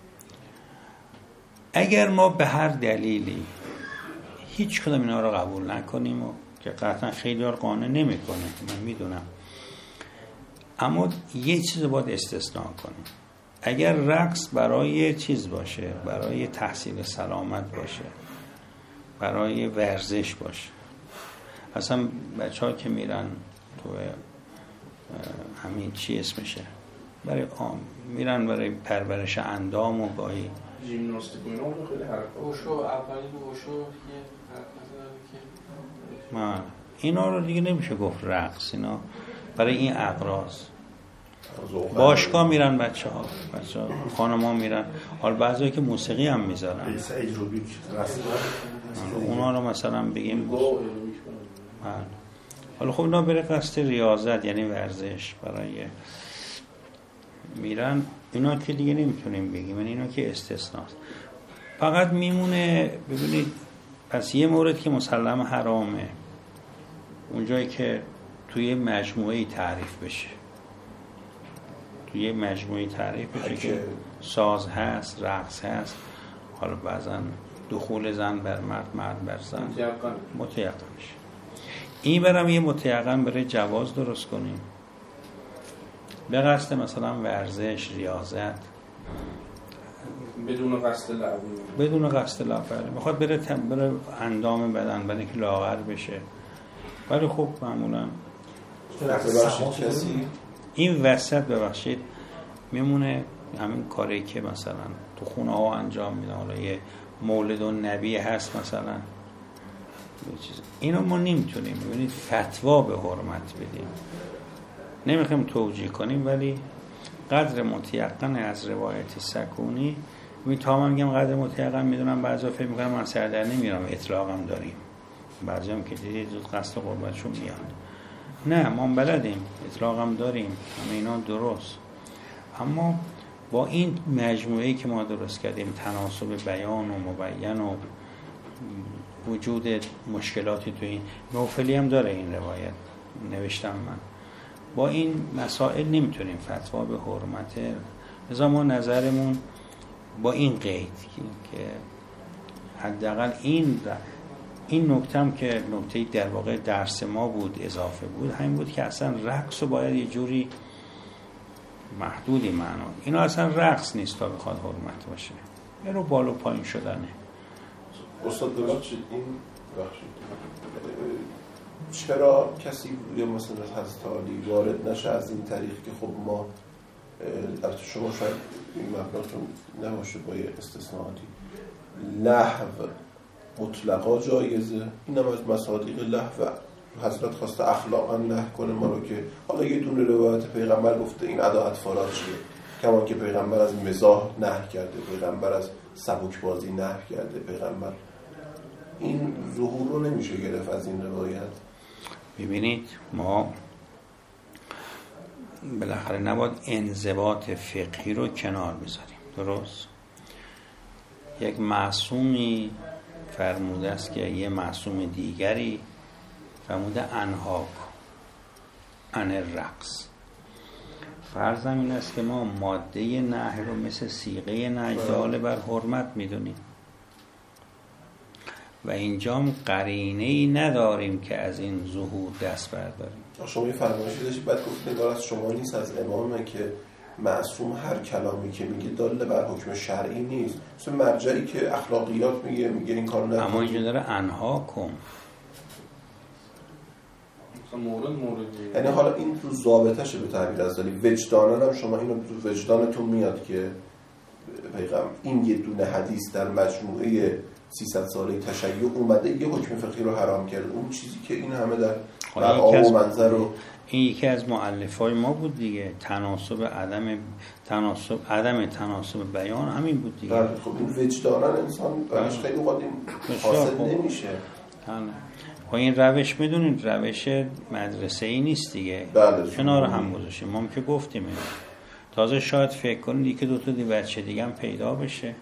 Speaker 1: اگر ما به هر دلیلی هیچ کدام اینا رو قبول نکنیم و که قطعا خیلی ها قانع نمی کنه، من میدونم، اما یه چیز باید استثناء کنیم. اگر رقص برای چیز باشه، برای تحصیل سلامت باشه، برای ورزش باشه، اصلا بچه ها که میرن تو همین چی اسمشه، برای آم میرن برای پرورش اندام و گاهی
Speaker 4: ژیمناستیک و اینا خیلی حرکت
Speaker 5: اوشو اولی اوشو یه حرکت داره که
Speaker 1: اینا رو دیگه نمیشه گفت رقص، اینا برای این اغراض. باشگاه میرن بچه ها، بچه ها خانم ها میرن، حالا بعضی که موسیقی هم میذارن اونا رو مثلا بگیم حالا خب اینا بره قصد ریاضت یعنی ورزش برای میرن، اینا که دیگه نمیتونیم بگیم، یعنی اینا که استثناست. فقط میمونه ببینید پس یه مورد که مسلم حرامه اونجایی که توی مجموعه تعریف بشه، توی مجموعه تعریف بشه که ساز هست، رقص هست، حالا بعضا دخول زن بر مرد، مرد بر زن متیقن بشه. این برم یه متیقن برای جواز درست کنیم به قصد مثلا ورزش، ریاضت،
Speaker 4: بدون قصد لعب،
Speaker 1: بدون قصد لعب میخواد بره تم بره اندام بدن برای که لاغر بشه. ولی خب معمولا
Speaker 3: کسی
Speaker 1: این وسط ببخشید میمونه همین کاری که مثلا تو خونه ها انجام میدن، حالا یه مولد و نبی هست مثلا یه چیز، اینو ما نمیتونیم ببینید فتوا به حرمت بدیم، نمیخوایم توجیه کنیم، ولی قدر متیقن از روایت سکونی می تا من میگم قدر متیقن میدونم، بعضی فکر میکنم من سر در نمیرم، اطلاقم داریم، بعضی هم که دیدید زود قصد قربتشون میاد، نه ما بلدیم اطلاقم داریم، همه اینا درست، اما با این مجموعه‌ای که ما درست کردیم، تناسب بیان و مبین و وجود مشکلاتی تو این نوفلی هم داره این روایت نوشتم من، با این مسائل نمیتونیم فتوا به حرمت، لذا ما نظرمون با این قید که حداقل این این نکتم که نکته در واقع درس ما بود اضافه بود، همین بود که اصلا رقص رو باید یه جوری محدودی معنا، اینا اصلا رقص نیست تا بخواد حرمت باشه، یه رو بالا پایین شدنه.
Speaker 3: استاد ببخشید این بخشید چرا کسی یا مثلا حضرت علی وارد نشه از این طریق که خب ما البته شما شاید این مبناتون نباشه با یه استثناءاتی، لهو مطلقا جایزه، این هم از مصادیق لهو حضرت خواسته اخلاقا نه کنه ما رو که حالا یه دونه روایت پیغمبر گفته این ادا اطفالات چیه، کمان که پیغمبر از مزاح نه کرده، پیغمبر از سبک بازی نه کرده، پیغمبر این ظهور رو نمیشه گرفت از این روایت.
Speaker 1: ببینید ما بالاخره نباید انضباط فقهی رو کنار بذاریم، درست؟ یک معصومی فرموده است که یه معصوم دیگری فرموده انهاک عن الرقص، فرضم این است که ما ماده نهی رو مثل صیغه نهی دال بر حرمت میدونیم و اینجا قرینه‌ای نداریم که از این ظهور دست برداریم.
Speaker 3: شما یه فرمایشی داشتید بعد گفتید نگار از شما نیست، از امامه که معصوم هر کلامی که میگه دال بر حکم شرعی نیست، مثل مرجعی که اخلاقیات میگه میگه این کارو نکن،
Speaker 1: اما اینجا داره انها کن،
Speaker 4: مورد موردی،
Speaker 3: یعنی حالا این تو ضابطشه به تعبیر از دلی وجدانان هم شما اینو تو وجدانتون میاد که پیغام این یه دونه حدیث در مجموعه سیصد ساله تشیع اومده یه حکم فقهی رو حرام کرد، اون چیزی که این همه در در آب و منظر رو
Speaker 1: این یکی از مؤلفای ما بود دیگه، تناسب عدم تناسب عدم تناسب بیان همین بود دیگه.
Speaker 3: بله خب این وجدانان انسان براش خیلی وقت این حاصل نمیشه.
Speaker 1: خب این روش میدونید روش مدرسه ای نیست دیگه،
Speaker 3: بله
Speaker 1: کنار هم گذاشتیم، ما هم که گفتیم تازه شاید فکر کنید که دو تا دی بچه دیگه هم پیدا بشه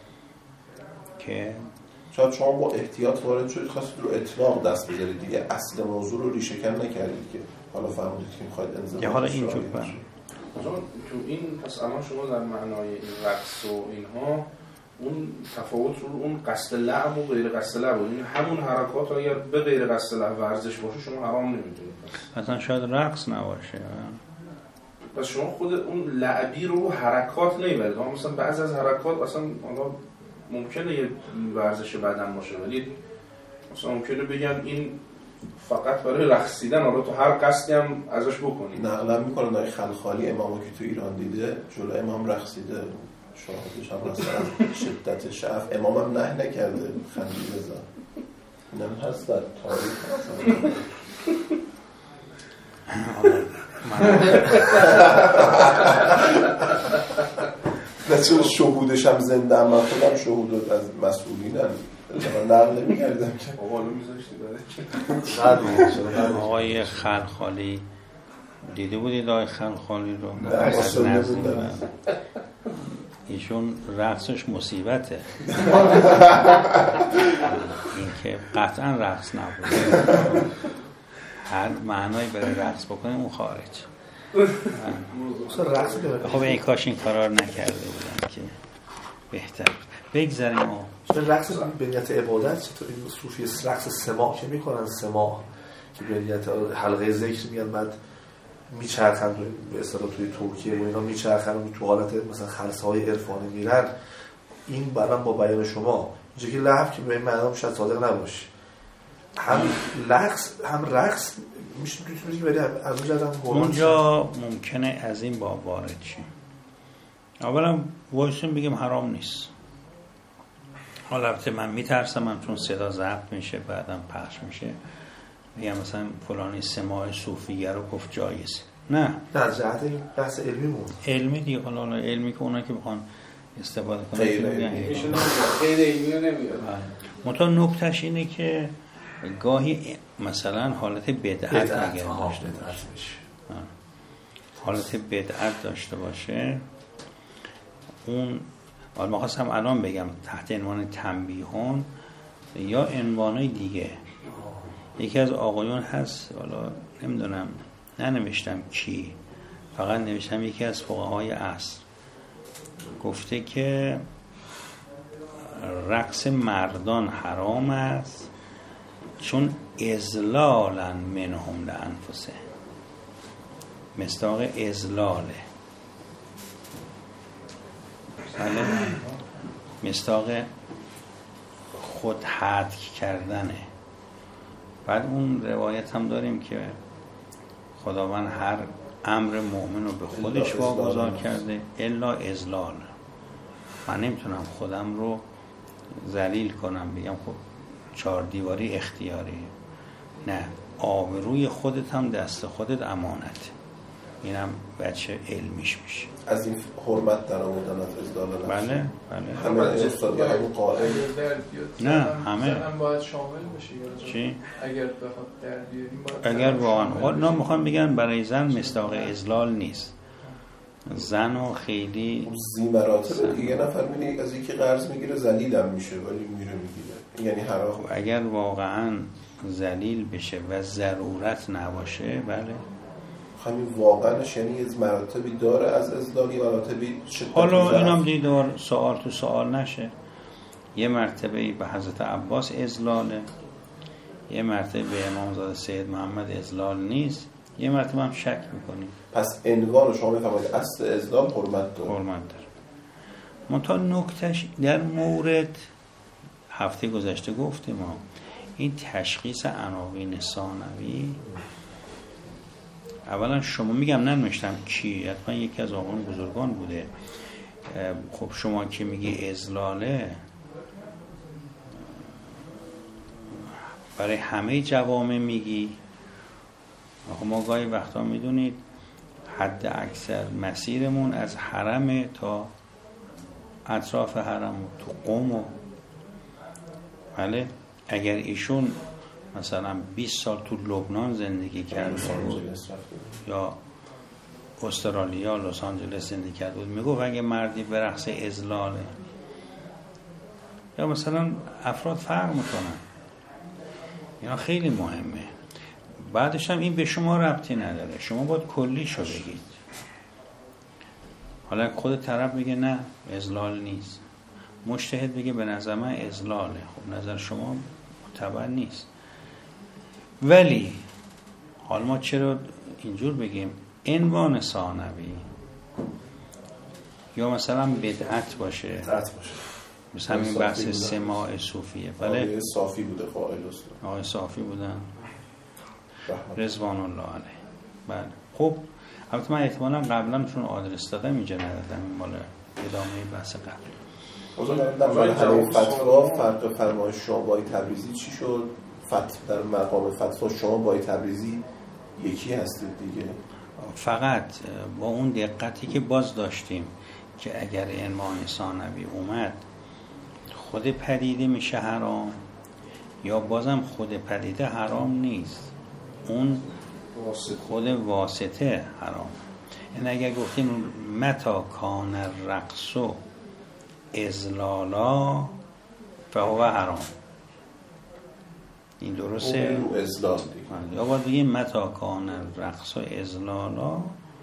Speaker 1: که
Speaker 3: شاید شما با احتیاط وارد شدید خواستید رو اطلاق دست بذارید دیگه، اصل موضوع رو ریشه کن نکردید که حالا فرمودید که میخواید انضباط
Speaker 1: که حالا اینجور بشه.
Speaker 4: تو این پس الان شما در معنای این رقص و اینها اون تفاوت رو اون قصد لعب و غیر قصد لعب، این همون حرکات اگر به غیر قصد لعب ورزش باشه شما حرام نمیدونید،
Speaker 1: مثلا شاید رقص نباشه،
Speaker 4: پس شما خود اون لعبی رو حرکات نمیبرید، مثلا بعضی از حرکات اصلا ممکنه یه ورزش بدن باشه ولی مثلا ممکنه بگن این فقط برای رقصیدن، حالا تو هر قصدی هم ازش بکنی.
Speaker 3: نقلا میکنن در خلخالی امامو که تو ایران دیده جلو امام رقصیده، شاهدش هم مثلا شدت شعف امام هم نه نکرده خندیده زن، اینم هست در تاریخ. نه چون شهودش هم زنده هم، من خودم شهود از مسئولینم نقل نمی‌کردم که
Speaker 4: آقا میذاشتی داره
Speaker 1: آقای خلخالی دیده بودید آقای خلخالی رو؟
Speaker 3: نه اصلا نبودم.
Speaker 1: ایشون رقصش مصیبته. این که قطعا رقص نبود، هر معنایی برای رقص بکنیم اون خارج. خب این کاش این کارا رو نکرده بودن که بهتر بود. بگذاریم و
Speaker 2: رقص به نیت عبادت چطور این صوفی رقص سماع که میکنن، سماع که به نیت حلقه ذکر میان بعد میچرخن به اصطلاح توی ترکیه و اینا میچرخن و تو حالت مثلا خلسه های عرفانی میرن، این برام با بیان شما اینجا که لحظه که به این معنی شاید صادق نباشه، هم رقص هم رقص میشه میتونی بری از اونجا هم
Speaker 1: اونجا ممکنه از این باب وارد شیم. اولا وایسیم بگیم حرام نیست. حالا البته من میترسم من چون صدا ضبط میشه بعدم پخش میشه میگم مثلا فلانی سماع صوفیه رو گفت جایزه. نه
Speaker 2: در جهت این بحث علمی بود،
Speaker 1: علمی دیگه. حالا علمی که اونا که بخوان استفاده کنن
Speaker 3: غیر
Speaker 5: علمی غیر علمی رو نمیاد.
Speaker 1: منتها نکتهش اینه که گاهی مثلا حالت بدعت اگر داشته باشه، حالت بدعت داشته باشه، اون حالا ما خواستم الان بگم تحت عنوان تنبیهون یا عنوانای دیگه. یکی از آقایون هست، حالا نمیدونم ننوشتم کی، فقط نوشتم یکی از فقهای عصر گفته که رقص مردان حرام است چون اذلالا منهم لانفسه، مصداق اذلاله، بله، مصداق خود حدک کردنه. بعد اون روایت هم داریم که خداوند هر امر مؤمن رو به خودش واگذار کرده الا اذلال. من نمیتونم خودم رو ذلیل کنم بگم خب چهار دیواری اختیاری، نه، آبروی خودت هم دست خودت امانت. اینم بچه علمیش میشه.
Speaker 3: از این حرمت در آوردن از ازدال نفس.
Speaker 1: بله بله.
Speaker 3: همه استاد یا همون قائل.
Speaker 1: نه همه.
Speaker 5: هم باید شامل بشه.
Speaker 1: چی؟
Speaker 5: اگر بخواد در بیاریم باید.
Speaker 1: اگر واقعا نه میخوام بگن برای زن مصداق اذلال نیست. زن و خیلی
Speaker 3: زی مراتب دیگه. نفر میبینی از یکی قرض میگیره ذلیلم میشه ولی میره میگیره، یعنی حرام.
Speaker 1: اگر واقعا ذلیل بشه و ضرورت نباشه، بله،
Speaker 3: همین واقعاش یعنی از مراتبی داره از ازدالی مراتبی شدت.
Speaker 1: حالا اینم دیدار سوال تو سوال نشه. یه مرتبه به حضرت عباس اذلاله، یه مرتبه به امامزاده سید محمد اذلال نیست، یه مرتبه هم شک میکنیم.
Speaker 3: پس عنوان شما میفهمید اصل ازدال حرمت داره.
Speaker 1: حرمت داره. منتها نکتهش در مورد هفته گذشته گفتیم ما این تشخیص عناوین ثانوی، اولا شما میگم ننوشتم کی، حتما یکی از آقایان بزرگان بوده. خب شما که میگی اذلاله برای همه جوامع میگی. خب ما گاهی وقتا میدونید حد اکثر مسیرمون از حرم تا اطراف حرم و تو قم و بله، اگر ایشون مثلا بیست سال تو لبنان زندگی کرده بود یا استرالیا لس آنجلس زندگی کرده بود، میگو اگه مردی به رقص اذلاله، یا مثلا افراد فرق میکنن، اینا خیلی مهمه. بعدش هم این به شما ربطی نداره، شما باید کلیشو بگید. حالا خود طرف بگه نه اذلال نیست، مجتهد بگه به نظر من اذلاله، خب نظر شما معتبر نیست. ولی حالا ما چرا اینجور بگیم عنوان ثانوی یا مثلا بدعت باشه،
Speaker 2: بدعت باشه،
Speaker 1: مثلا همین بحث سماع صوفیه. بله
Speaker 3: آقای صافی بوده قائل است.
Speaker 1: آقای صافی بودن رضوان الله علیه. بله خب البته من احتمالاً قبلا چون آدرس دادم اینجا ندادم، این مال ادامه بحث قبل.
Speaker 3: حضور در مورد همین فتوا فرق فرمایش شما با تبریزی چی شد؟ فتوا در مقام فتوا شما با تبریزی یکی هستید دیگه.
Speaker 1: فقط با اون دقتی که باز داشتیم که اگر علم ثانوی اومد خود پدیده میشه حرام یا بازم خود پدیده حرام نیست، اون خود واسطه حرام. این اگر گفتیم متا کان الرقص اذلالا فهو حرام، این درسته؟
Speaker 3: او ازلال دیگه.
Speaker 1: یا باید بگیم متا کان الرقص اذلالا،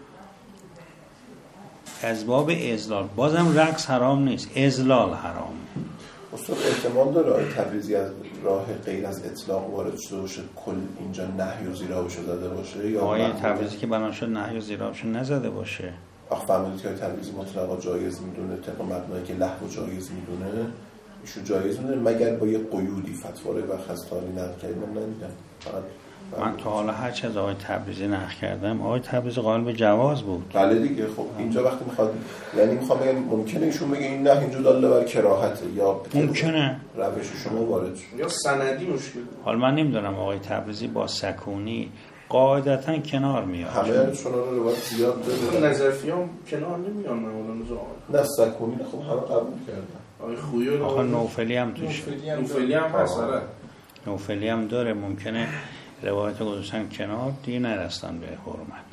Speaker 1: از باب ازلال. بازم رقص حرام نیست، ازلال حرام.
Speaker 3: استاد احتمال داره آقای تبریزی از راه غیر از اطلاق وارد شده باشه، کل اینجا نهی و زیرابش زده باشه، یا
Speaker 1: آقای تبریزی که بنا شد نهی و زیرابش نزده باشه؟
Speaker 3: آخه فهمیدید که آقای تبریزی مطلقا جایز میدونه، طبق مبنایی که لهو جایز میدونه، ایشون جایز میدونه مگر با یه قیودی. فتوای و خستانی نقل کرد من ندیدم. فقط
Speaker 1: من تا حالا هر چه از آقای تبریزی نقل کردم آقای تبریزی قائل به جواز بود.
Speaker 3: بله دیگه. خب اینجا وقتی میخواد، یعنی میخوام بگم ممکنه ایشون بگه این نه اینجا داله بر کراهته، یا
Speaker 1: ممکنه
Speaker 3: روش شما وارد شد،
Speaker 4: یا سندی مشکل.
Speaker 1: حالا من نمیدونم آقای تبریزی با سکونی قاعدتا کنار میاد.
Speaker 3: همه شما رو روایت زیاد داره.
Speaker 4: نظرفیام کنار نمیان مولانا زاهد.
Speaker 3: نه سکونی خب همه قبول کردن.
Speaker 4: آقای خویو
Speaker 1: آخه نوفلی هم توش،
Speaker 4: نوفلی هم هست. آره
Speaker 1: نوفلی هم داره. ممکنه روایت گذاشتن کنار دیگه نرستن به حرمت.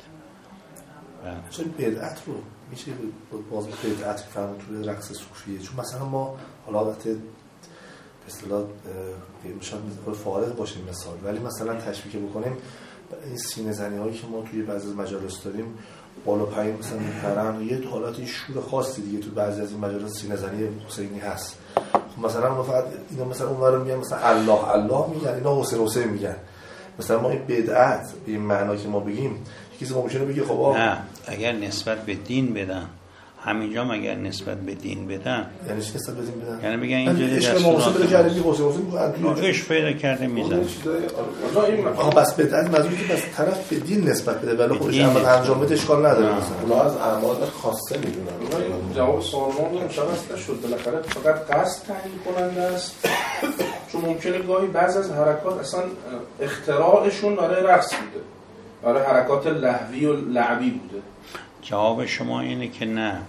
Speaker 2: چون بدعت رو میشه باز بدعت که فهمون توی رقص صوفیه، چون مثلا ما حالا البته به اصطلاح میشن فارغ باشیم مثال، ولی مثلا تشبیه بکنیم این سینه زنی هایی که ما توی بعضی از مجالس داریم بالا پایین مثلا میپرن، یه حالت شور خاصی دیگه تو بعضی از این مجالس سینه زنی حسینی هست. خب مثلا ما فقط اینا مثلا اونور رو میگن مثلا الله الله میگن، اینا حسین حسین میگن. مثلا ما این بدعت به این معنا که ما بگیم، کسی ممکنه بگه خب آه
Speaker 1: نه اگر نسبت به دین بدن، همینجا اگر نسبت به دین بدن
Speaker 2: یعنی چی نسبت به دین بدن؟
Speaker 1: یعنی بگن اینجا
Speaker 2: عشق ما واسه بده کرده میگه حسین حسین میگه
Speaker 1: عشق پیدا کرده میزنه.
Speaker 2: آها بس بدعت منظوری که بس طرف به دین نسبت بده ولی خودش عمل انجام بده اشکال نداره. مثلا
Speaker 3: اونا از اعمال خاصه میدونن.
Speaker 4: جواب سوال ما رو مشخص نشد، بالاخره فقط قصد تعیین کننده است، چون ممکنه گاهی بعضی از حرکات اصلا اختراعشون برای رقص بوده، برای حرکات لهوی و لعبی بوده.
Speaker 1: جواب شما اینه که نه،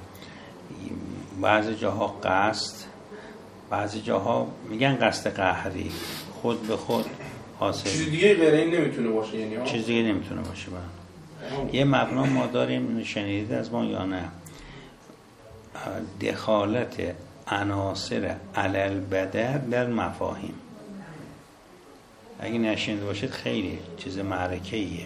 Speaker 1: بعضی جاها قصد، بعضی جاها میگن قصد قهری، خود به خود حاصل.
Speaker 4: چیز دیگه غیر این نمیتونه باشه، یعنی ها
Speaker 1: چیز دیگه نمیتونه باشه. من یه مبنا ما داریم، شنیدید از ما یا نه، دخالت عناصر علل بدل در مفاهیم. اگه نشنیده باشید خیلی چیز معرکه‌ایه.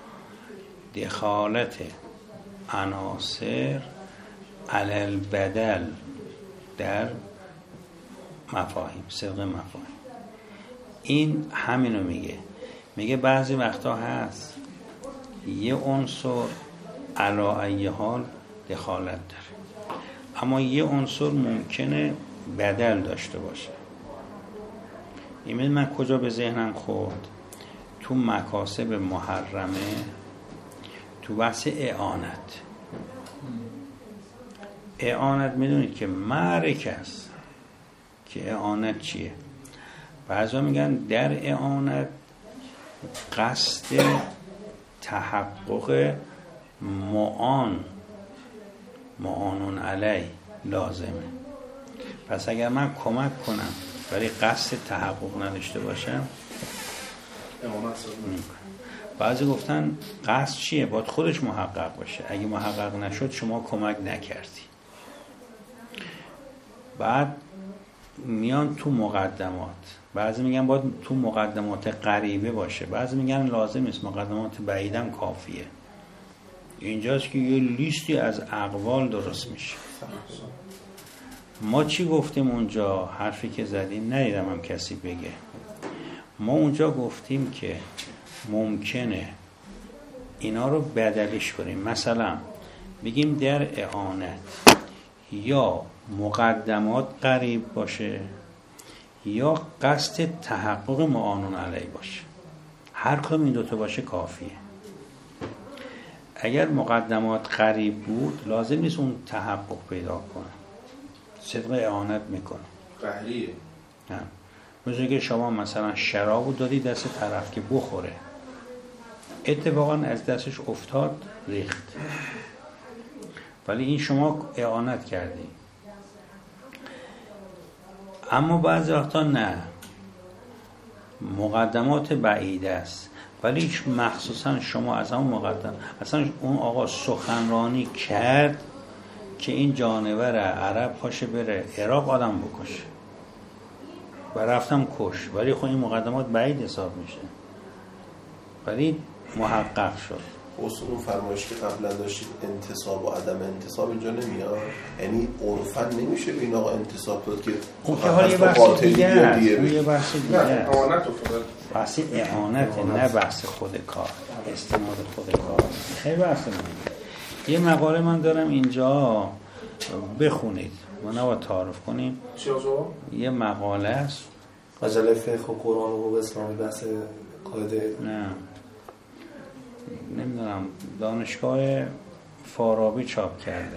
Speaker 1: دخالت عناصر علل بدل در مفاهیم، صدق مفاهیم. این همینو میگه. میگه بعضی وقتا هست یه عنصر علا ای حال دخالت داره، اما یه عنصر ممکنه بدل داشته باشه. این من کجا به ذهنم خورد؟ تو مکاسب محرمه، تو بحث اعانت. اعانت میدونید که معرکه است که اعانت چیه؟ بعضا میگن در اعانت قصد تحقق معان معانون علی لازمه. پس اگر من کمک کنم ولی قصد تحقق نداشته باشم
Speaker 4: اعانت.
Speaker 1: بعضی گفتن قصد چیه؟ باید خودش محقق باشه، اگه محقق نشد شما کمک نکردی. بعد میان تو مقدمات، بعضی میگن باید تو مقدمات قریبه باشه، بعضی میگن لازم است مقدمات بعیدم کافیه. اینجاست که یه لیستی از اقوال درست میشه. ما چی گفتیم اونجا؟ حرفی که زدیم ندیدم هم کسی بگه. ما اونجا گفتیم که ممکنه اینا رو بدلیش کنیم. مثلا بگیم در اعانت یا مقدمات قریب باشه یا قصد تحقق معانون علی باشه. هر کدوم این دوتا باشه کافیه. اگر مقدمات قریب بود لازم نیست اون تحقق پیدا کنه، صدق اعانت میکنه.
Speaker 4: قهریه.
Speaker 1: نه مثل که شما مثلا شرابو دادی دست طرف که بخوره، اتفاقا از دستش افتاد ریخت، ولی این شما اعانت کردی. اما بعضی وقتا نه، مقدمات بعید است، ولی مخصوصا شما از همون مقدم اصلا اون آقا سخنرانی کرد که این جانور عرب پاشه بره عراق آدم بکشه و رفتم کش، ولی خب این مقدمات بعید حساب میشه، ولی محقق شد.
Speaker 3: اصول اون فرمایش که قبلا داشتید انتصاب و عدم انتصاب اینجا نمیاد، یعنی عرفا نمیشه به این آقا انتصاب داد که
Speaker 1: اون که حالا یه بحث دیگه است، اون یه بحث دیگه است،
Speaker 4: اعانت افتاد،
Speaker 1: بحث اعانت نه بحث خود کار، استماد خود کار خیلی بحث مهمه. یه مقاله من دارم اینجا بخونید، ما نباید تعارف کنیم.
Speaker 4: چی آزو؟
Speaker 1: یه مقاله است
Speaker 2: مجله فقه و قرآن و اسلامی بحث قاعده،
Speaker 1: نه نمیدونم دانشگاه فارابی چاپ کرده،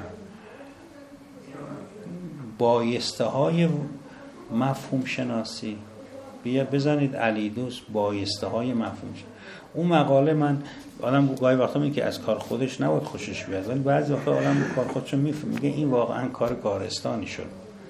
Speaker 1: بایسته های مفهوم شناسی. بیا بزنید علی دوست بایسته های مفهوم شناسی. اون مقاله من آدم گاهی وقتا میگه که از کار خودش نباید خوشش بیاد، ولی بعضی وقتا آدم کار خودشو میفهمه، میگه این واقعا کار کارستانی شد.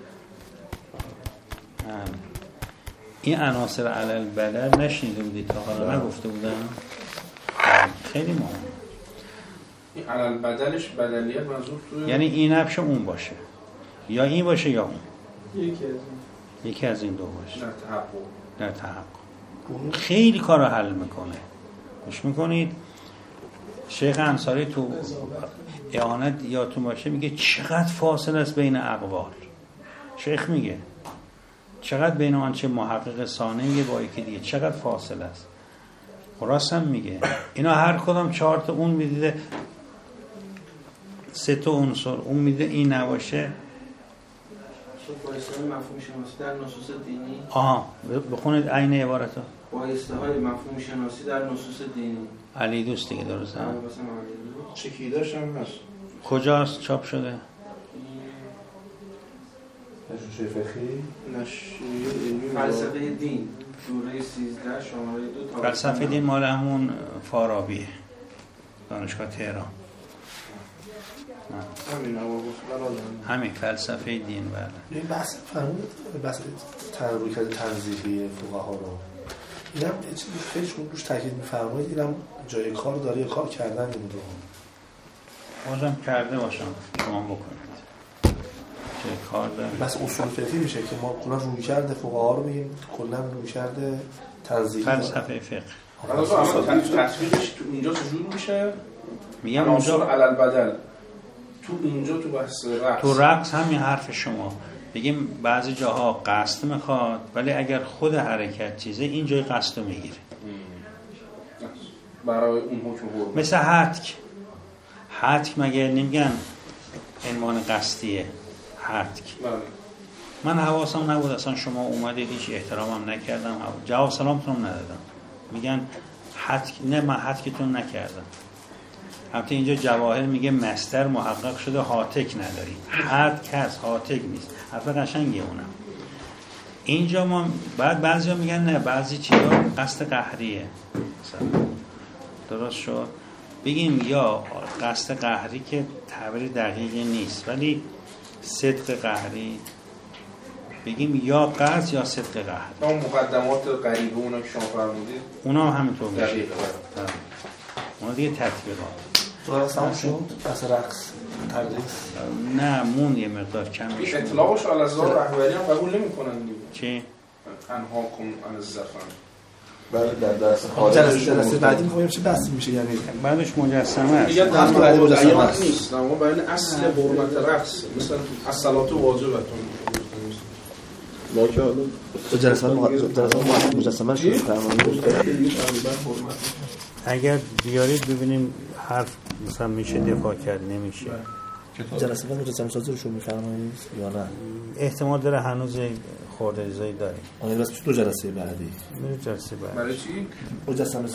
Speaker 1: این عناصر علل بدل نشنیده بودید تا حالا؟ نگفته بودم؟ خیلی مهمه.
Speaker 4: این علل بدلش بدلیت منظور توی
Speaker 1: یعنی این نبشه اون باشه، یا این باشه یا اون،
Speaker 5: یکی از این
Speaker 1: یکی از این دو باشه.
Speaker 4: نه تحقق
Speaker 1: در تحقق خیلی کار رو حل میکنه. گوش میکنید شیخ انصاری تو اعانت یادتون باشه میگه چقدر فاصله است بین اقوال. شیخ میگه چقدر بین آنچه محقق ثانی میگه با یکی دیگه چقدر فاصله است. راست هم میگه. اینا هر کدام چهار تا اون میدیده سه تا عنصر، اون میده این نباشه.
Speaker 5: با اصطلاح مفهوم شناسی در نصوص دینی.
Speaker 1: آها بخونید عین عبارتو.
Speaker 5: با اصطلاح مفهوم شناسی در نصوص دینی.
Speaker 1: علی دوست دیگه درسته؟
Speaker 4: چکیداش هم هست.
Speaker 1: کجاست چاپ شده؟
Speaker 2: نشریه فقهی،
Speaker 4: نشریه علمی
Speaker 5: فلسفه دین دوره سیزده شماره دو.
Speaker 1: فلسفه دین مال همون فارابیه، دانشگاه تهران.
Speaker 4: همین آقا
Speaker 1: همین فلسفه دین. بله
Speaker 2: این بحث فرمود بحث روی کرده تنزیهی فقها رو، اینم چیزی خیلی شما روش تاکید می‌فرمایید، اینم جای کار داره، کار کردن این رو
Speaker 1: بازم کرده باشم شما بکنید جای کار داره.
Speaker 2: بس اصول فقهی میشه که ما کلا روی کرده فقها رو بگیم، کلا روی کرده تنزیهی
Speaker 1: فلسفه فقه.
Speaker 4: اما تطبیقش تو اینجا چجور میشه؟
Speaker 1: میگم اونجا
Speaker 4: علل بدل تو اینجا تو بحث رقص،
Speaker 1: تو رقص همین حرف شما بگیم بعضی جاها قصد میخواد، ولی اگر خود حرکت چیزه این جای قصد رو میگیره
Speaker 4: برای اون حکم.
Speaker 1: مثل حتک. حتک مگه نمیگن عنوان قصدیه؟ حتک من حواسم نبود اصلا، شما اومدید هیچ احترامم نکردم، جواب سلامتون ندادم، میگن حتک. نه من حتکتون نکردم. البته اینجا جواهر میگه مصدر محقق شده حاتک نداری، حتک هست حاتک نیست. حرف قشنگیه اونم. اینجا ما بعد بعضیا میگن نه بعضی چیزا قصد قهریه مثلا. درست شد بگیم یا قصد قهری که تعبیر دقیقی نیست، ولی صدق قهری بگیم، یا قصد یا صدق قهری.
Speaker 4: اون مقدمات غریبه اونا که شما فرمودید
Speaker 1: اونا هم همینطور میشه.
Speaker 4: دقیقه
Speaker 1: اونا دیگه تطبیقات.
Speaker 2: درست هم شد بس رقص تدریس
Speaker 1: نه مون یه مقدار کم میشه.
Speaker 4: اطلاقش علی ازار رهبری هم قبول نمی‌کنن دیگه.
Speaker 1: چی؟
Speaker 4: انها کن عن الزفن.
Speaker 3: بله در درس
Speaker 2: جلسه جلسه بعدی می‌خوایم چه بحثی میشه، یعنی
Speaker 1: بعدش مجسمه است.
Speaker 4: دیگه در
Speaker 2: بعد مجسمه
Speaker 4: بیان
Speaker 2: است.
Speaker 4: نیست، اما بیان اصل حرمت رقص مثلا الصلات واجبتون.
Speaker 3: ما که حالا
Speaker 2: جلسه جلسه مجسمه شد فرمایید.
Speaker 1: اگر بیارید ببینیم حرف مثلا میشه دفاع کرد نمیشه.
Speaker 2: جلسه بعد مجسمه سازی رو شروع می‌فرمایید یا نه؟
Speaker 1: احتمال داره هنوز خورده ریزایی داریم.
Speaker 2: آره راست تو جلسه بعدی.
Speaker 1: میره جلسه بعد.
Speaker 4: برای چی؟
Speaker 2: مجسمه